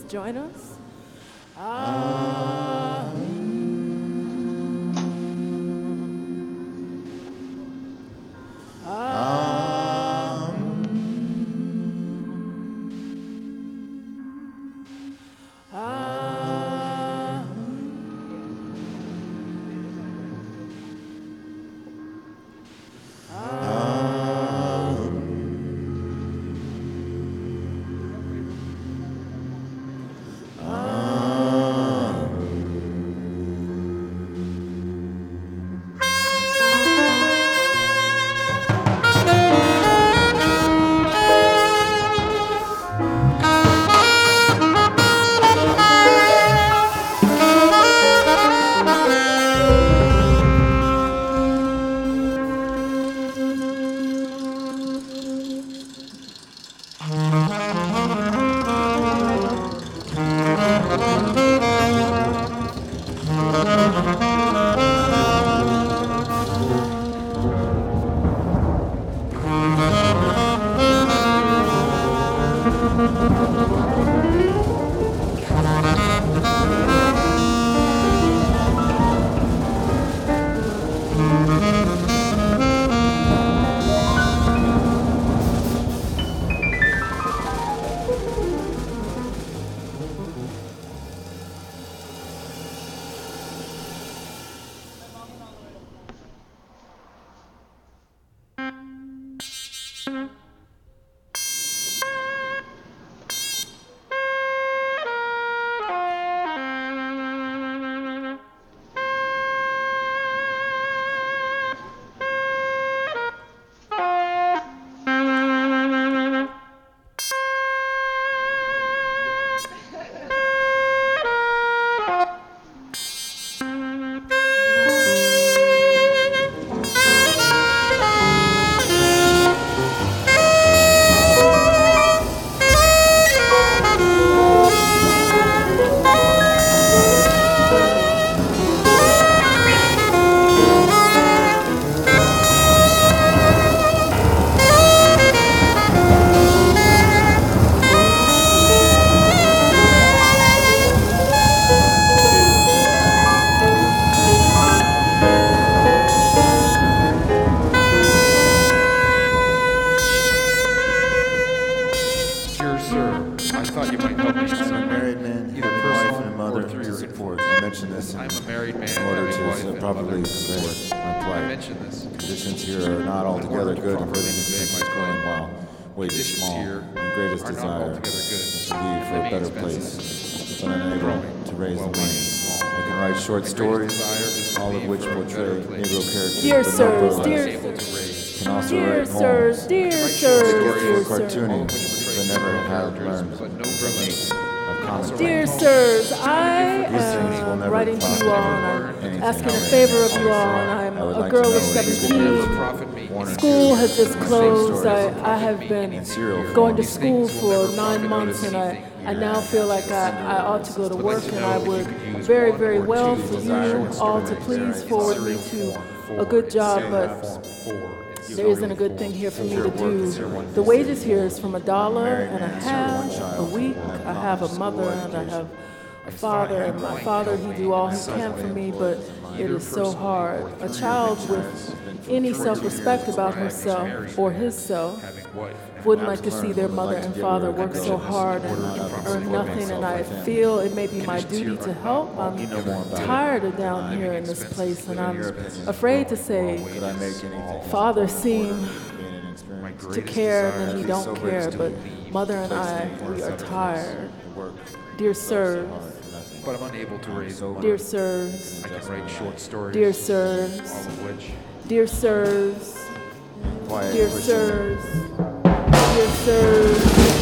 join us. Short stories, all of which portray Negro characters. Dear sirs, can also write poems. Dear sirs, cartooning, but never have learned techniques of commentary. Dear sirs, I am writing to you all and I'm asking a favor of you all, and I'm a girl of 17. School has just closed. I have been going to school for 9 months, and I now feel like I ought to go to work, and I would very, very well for you all to please forward me to a good job, but there isn't a good thing here for me to do. The wages here is from $1.50 a week. I have a mother and I have a father, and my father, he do all he can for me, but it is so hard. A child with any self-respect about herself or his self wouldn't like to see their mother and father work so hard and earn nothing, and I feel it may be my duty to help. I'm tired of down here in this place, and I'm afraid to say fathers seem to care and then he don't care, but mother and I, we are tired. Dear sirs, but I'm unable to raise money. Dear sirs, I can write short stories. Dear sirs, all of which. Dear sirs, dear sirs, dear sirs.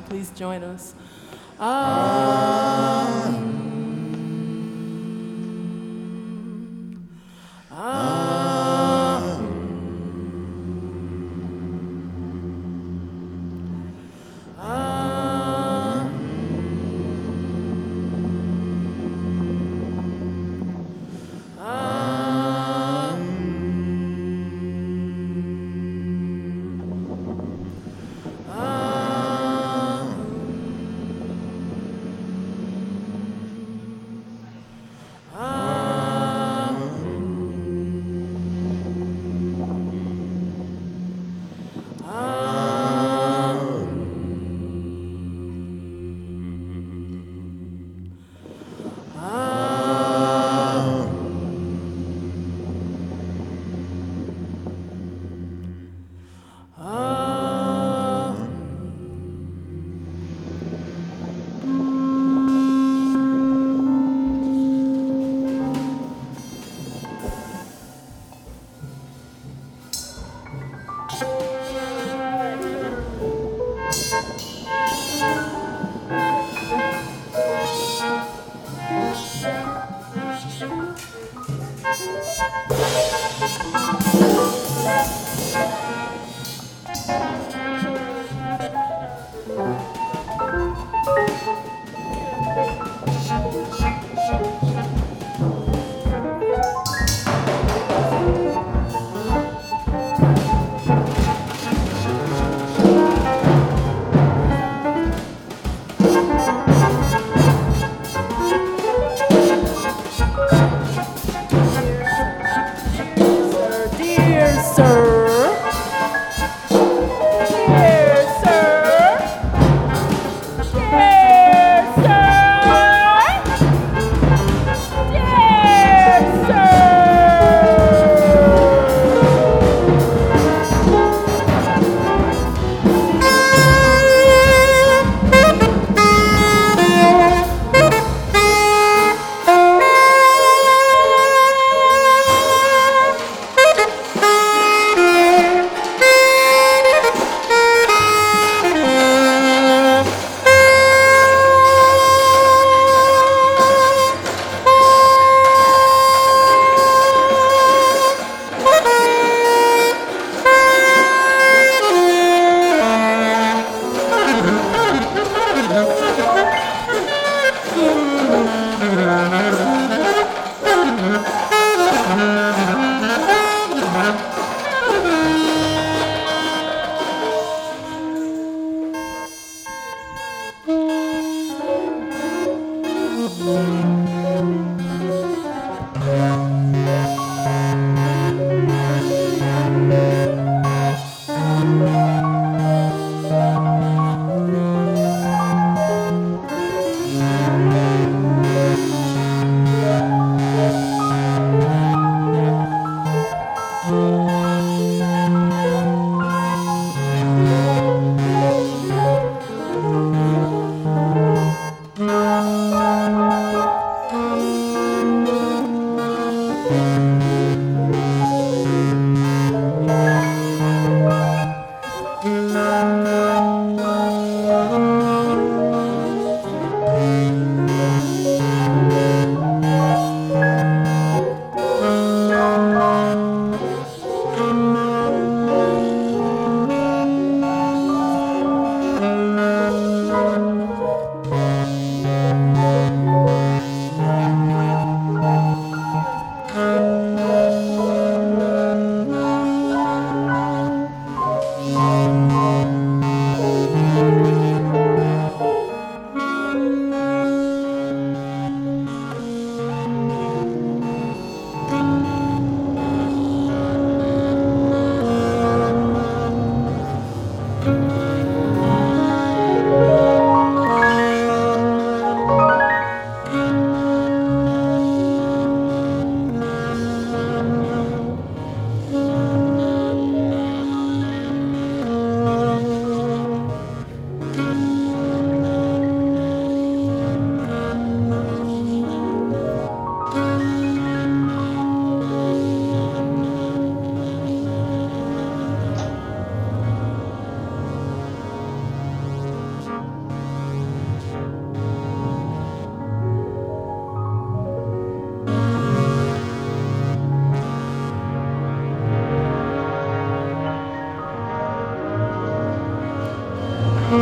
Please join us.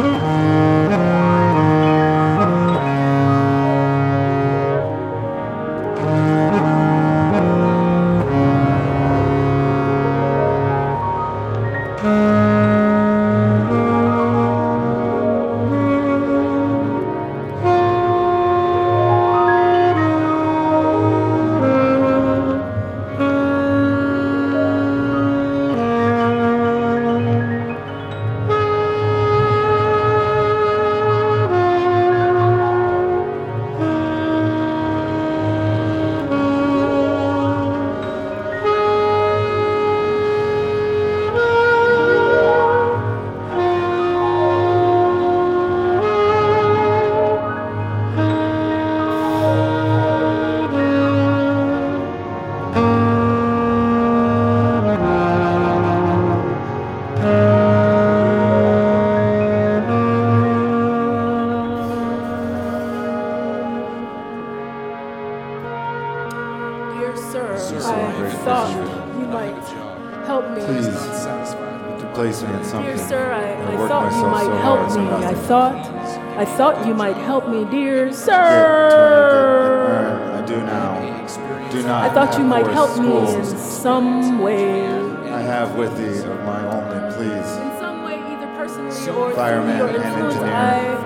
Dear sir, I thought you might help me. Please, to place me in something. Dear sir, I worked thought you myself might so help hard, so me. nothing. I thought you might help me, dear Get sir. I do now. Do not. I thought you might help me schools. in some way. I have with thee of my only, please. In some way, either personally or Fireman through your and influence, engineer.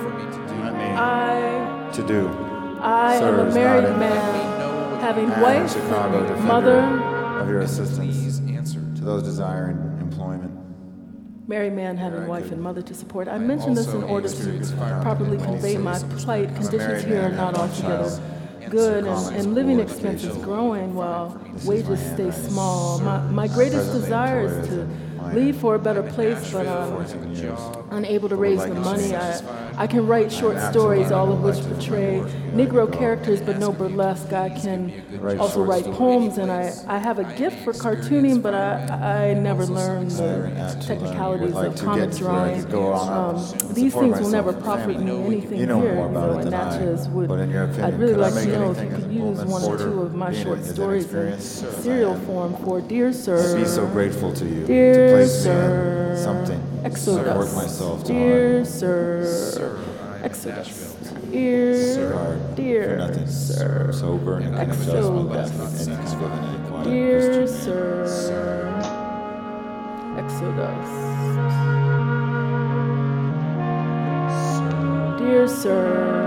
I To do. am Sir, a is married not in man, having and wife, Chicago defender mother, of your assistance Please answer. to those desiring employment. married man having Very wife good. and mother to support. I mention this in also order experienced to fire properly in convey my plight. I'm a Conditions married here are man, not have one altogether child. good, Common and living school expenses education. growing while This is wages my stay handwriting. small. My greatest Presently desire employed is as to a minor. leave for a better place, but I'm 14 years. unable to But would raise like the to money. change. I can write short I'm stories, absolutely all of which like to portray work. Negro Go. characters, but no burlesque. I can Write also short write stories. poems, and I have a gift for cartooning, but I never learned the technicalities Would like of to comic get to where I drawing. could go on, These support things will myself never and profit me family. anything You know here, more about it and than I, Natchez would. but in your opinion, I'd really could I like make to know if anything you as a could use Pullman one or porter two of my being short as stories in inexperienced as I serial am? form for Dear Sir. I'd be so grateful to you to Dear place me Sir. in something. Exodus. I work myself to Dear hard. Sir. Exodus. Dear, Hard for dear nothing. Sir. Sober and can adjust my life with any kind of an quiet Dear Christian man. Sir. Exodus. Dear Sir.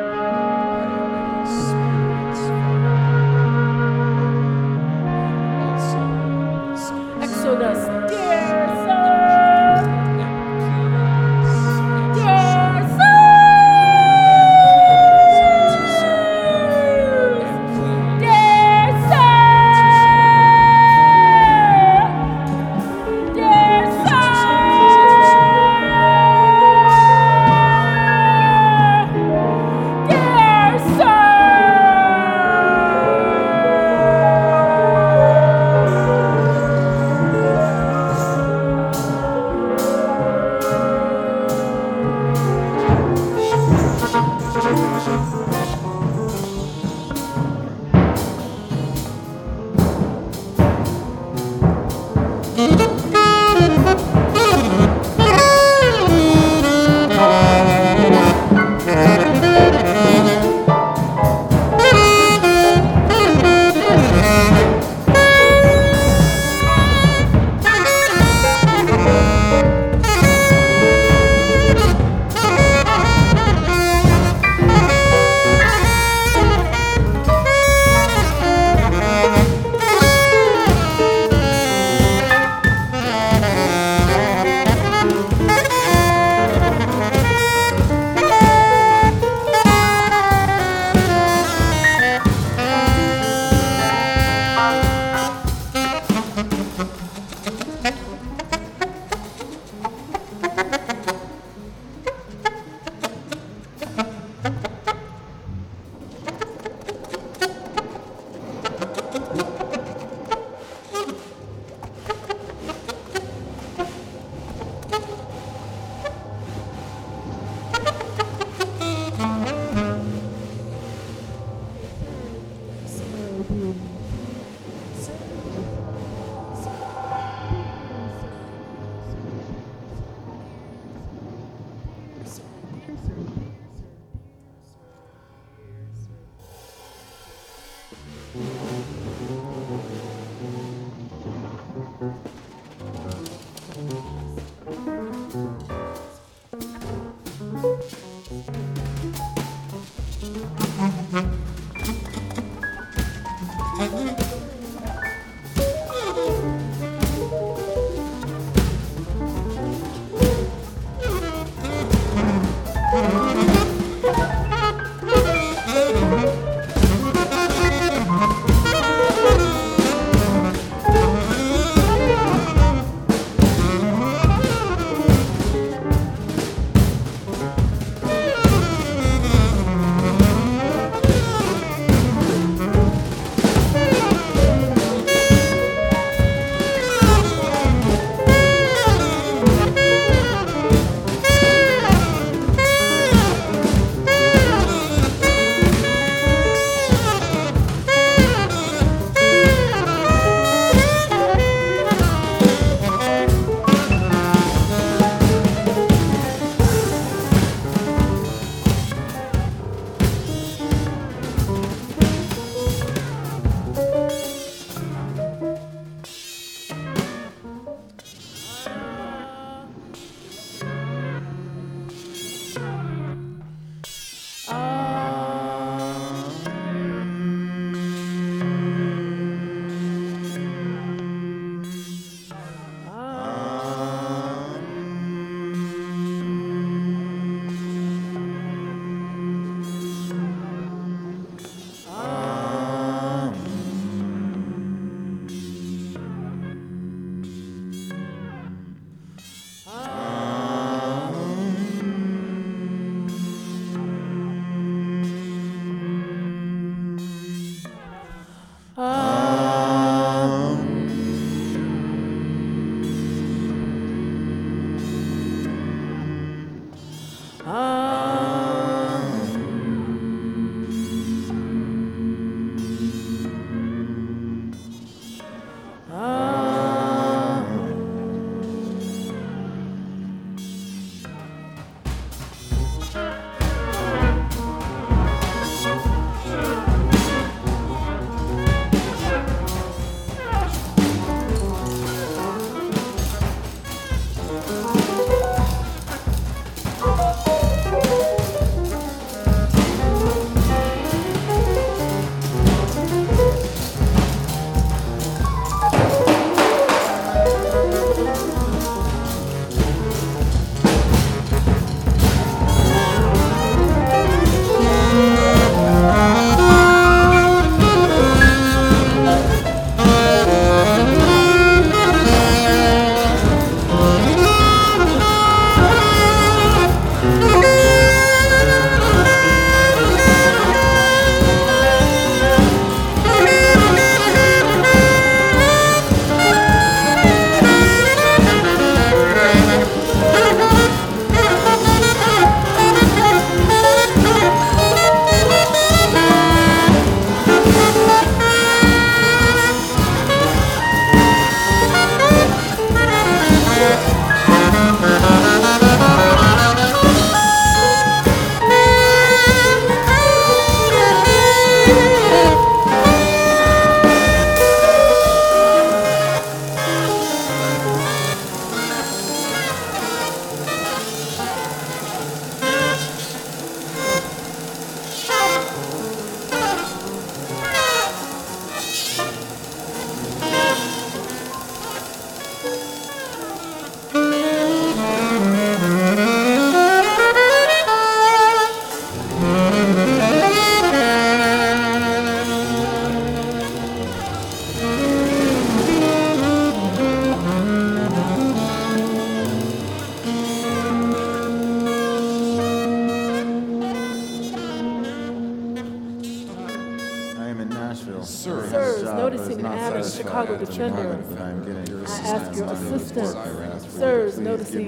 Exodus. Dear Sir. Dear Sir. Dear Sir. Dear Sir. Sirs, noticing an ad in Chicago Defender, I ask your assistance. Sirs, noticing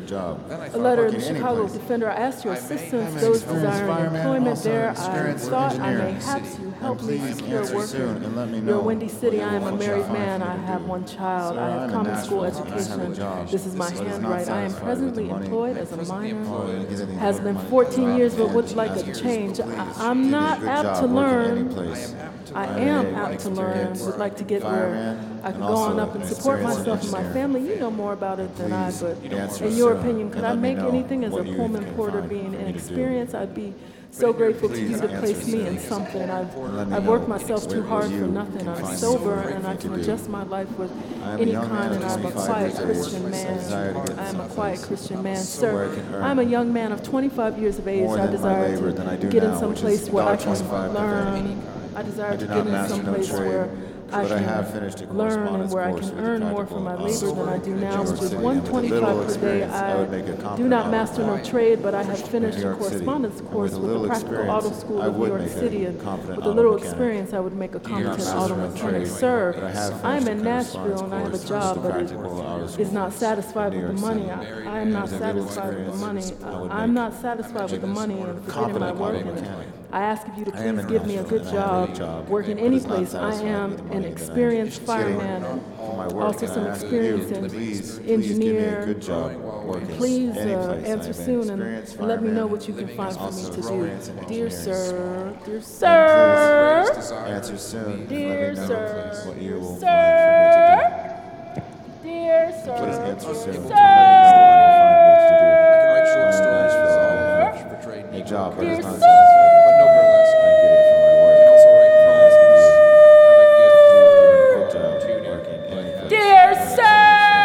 a letter in the Chicago Defender, I ask your assistance. Those desiring employment there, I thought I may have you help me secure work in your Windy City. I am a married man. I have one child. I have common school education. This is my handwriting. I am presently employed as a miner. Has been 14 years, but would like a change. I'm not apt to learn. I am apt to learn, would like to get where I could go on up and support myself and my family. You know more about it than I, but in your opinion, could I make anything as a Pullman porter being inexperienced? I'd be so grateful to you to place me in something. I've worked myself too hard for nothing. I'm sober and I can adjust my life with any kind, and I'm a quiet Christian man. I am a quiet Christian man. Sir, I'm a young man of 25 years of age. I desire to get in some place where I can learn. I desire to get in some place where I can learn and where I can earn more for my labor than I do now, which is $125 per day. I do not master no trade, but I have finished a correspondence course with the Practical Auto School of New York City, and with a little experience, I would make a competent auto mechanic. Sir, I'm in Nashville and I have a job, but it is not satisfied with the money. I am not satisfied with the money. I'm not satisfied with the money and forgetting my work in it. I ask of you to please give me a good job working any place. I am an experienced fireman, also some experience in engineer. Please answer soon and let me know what you can find for me to do. Dear sir, dear sir, answer soon. Dear sir, What you will sir, dear sir, Please answer soon. sir, I can write short stories for trade. A job, but dear it's not sir. satisfied. But no burlesque. I get it from my I work. can also write poems. Have a Good gift job of tuning. working any place. Dear sir,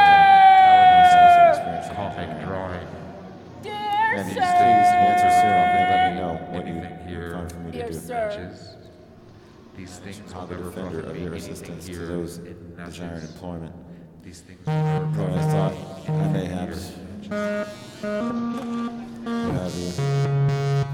Comic drawing. dear And sir, please answer soon and let me know what you Anything here. find for me to Dear do. sir. Matches. These things will I'll be never defender profit of me your anything assistance to here. those It desiring matches. employment. These things will never But profit I me thought I anything may here. have you.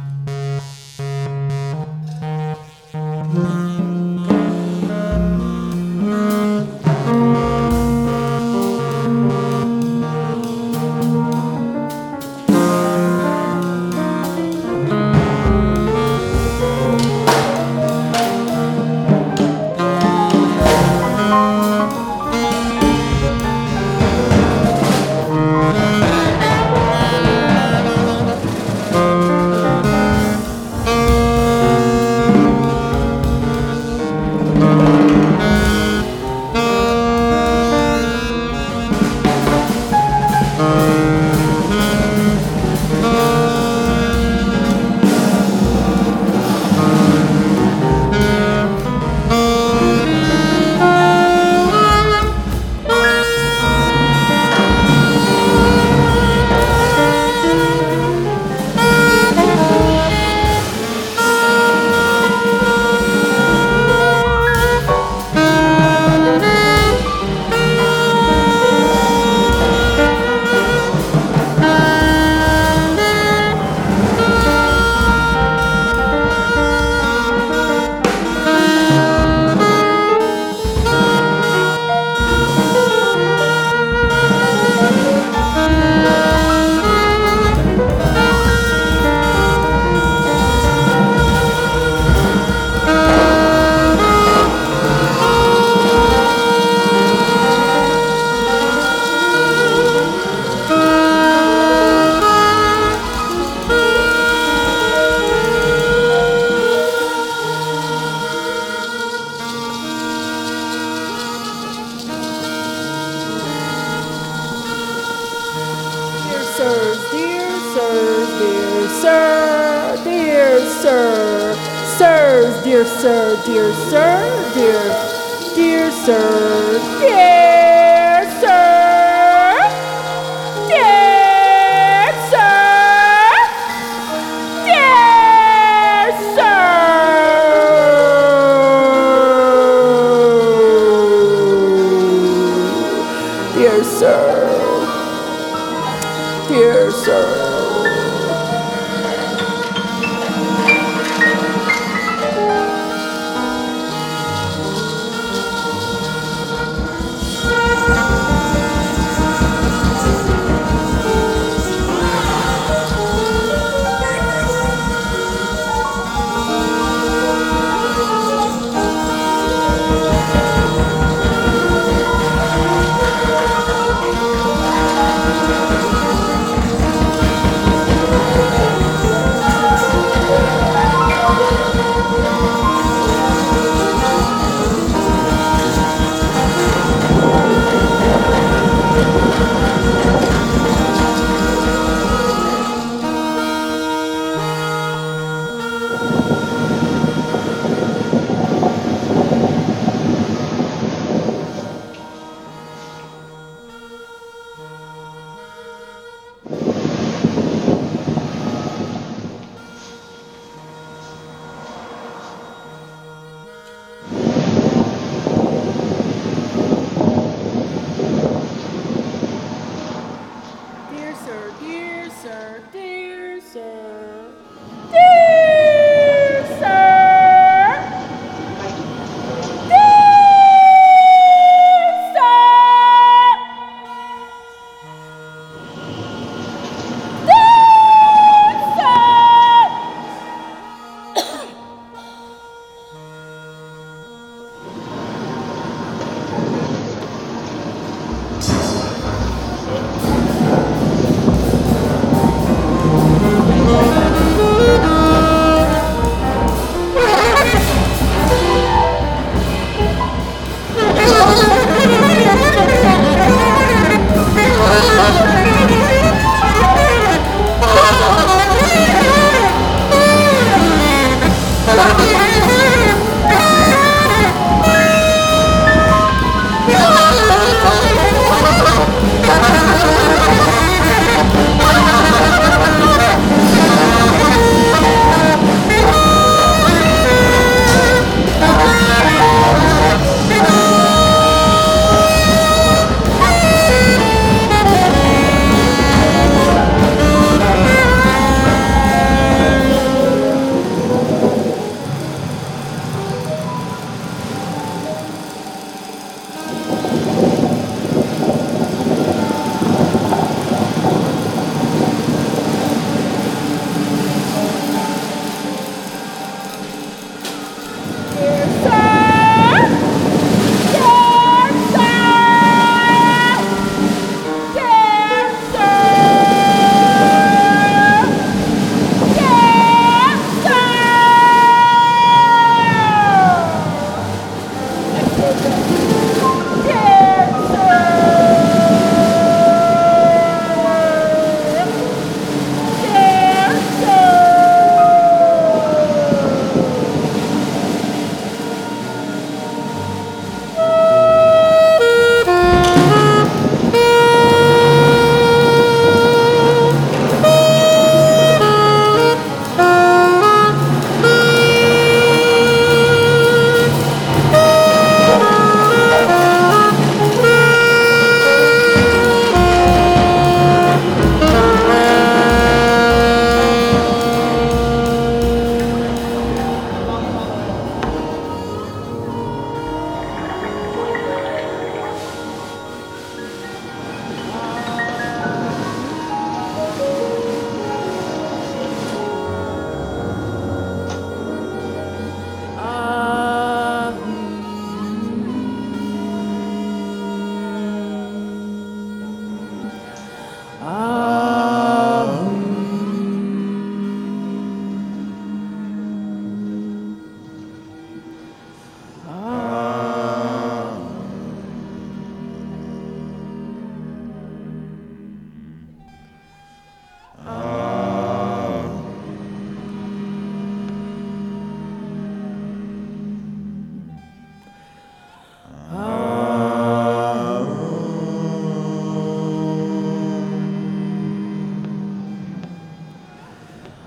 Dear sir, dear sir, dear sir, dear sir, dear sir, dear sir.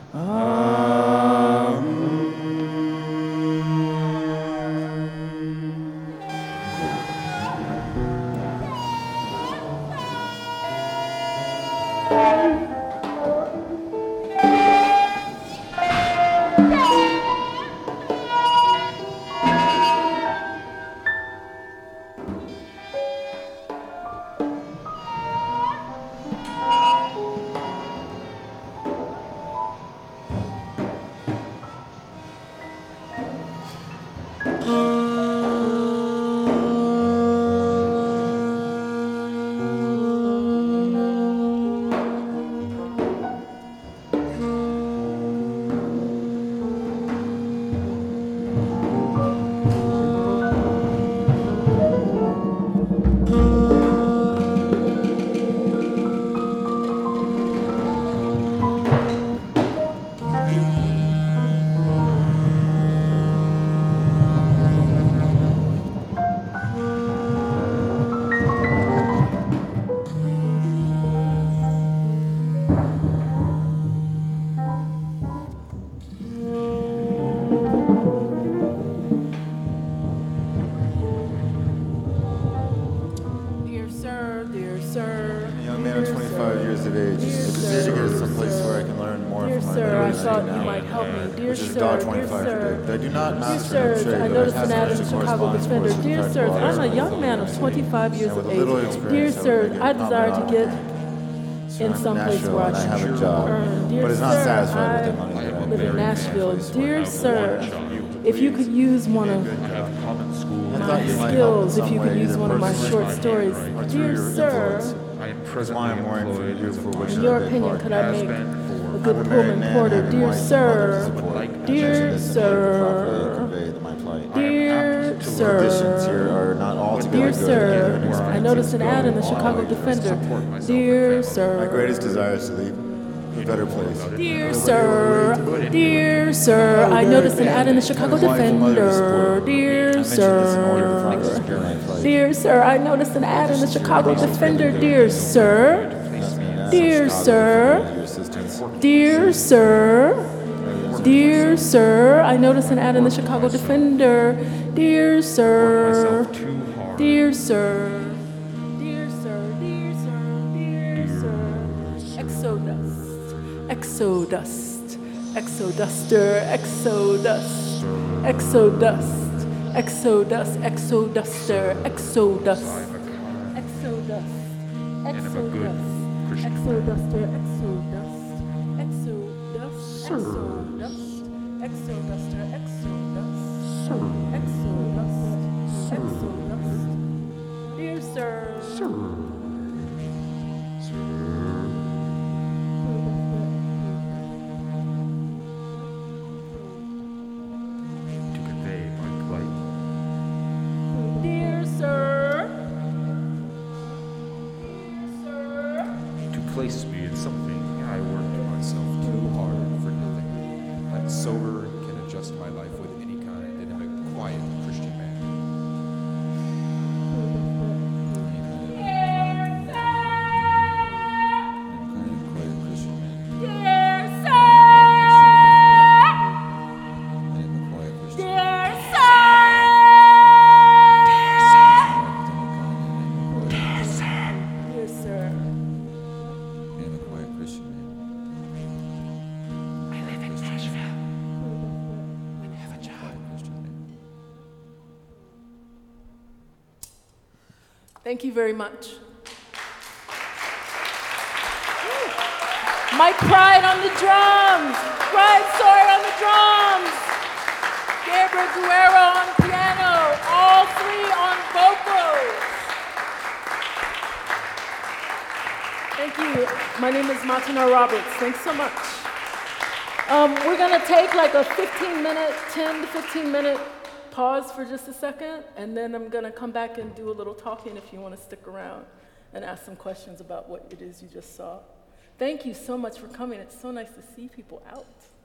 Dear sirs, I'm a young man of 25 years of age. Dear sirs, I desire to get in some place where I can earn. Dear sir, I live in Nashville. Dear sir, if you could use one of my skills, if you could use one of my short stories. Dear sir, in your opinion, could I make a good Pullman porter? Dear sir, dear sir, dear sir, dear sir, I noticed an ad in the Chicago Defender. Dear sir, my greatest desire is to leave a better place. Dear sir, I noticed an ad in the Chicago Defender. Dear sir, I noticed an ad in the Chicago Defender. Dear sir, dear sir, I noticed an ad in the Chicago Defender. Dear sir, dear sir, Exodust, Exoduster, Exodust, Exodust, Exodust, Exoduster, Exodust, Exodust, Exodust, Exoduster, Exodust, Exodust, Exodust, Exoduster, Exodust, Exodust, Exodust. Dear sir. Place me in something I worked myself too hard for nothing. I'm sober and can adjust my life with any kind, and I'm a quiet Christian man. Thank you very much. Mike Pride on the drums. Brian Sawyer on the drums. Gabriel Guerrero on piano. All three on vocals. Thank you. My name is Matana Roberts. Thanks so much. We're going to take like a 10 to 15 minute pause for just a second, and then I'm going to come back and do a little talking if you want to stick around and ask some questions about what it is you just saw. Thank you so much for coming. It's so nice to see people out.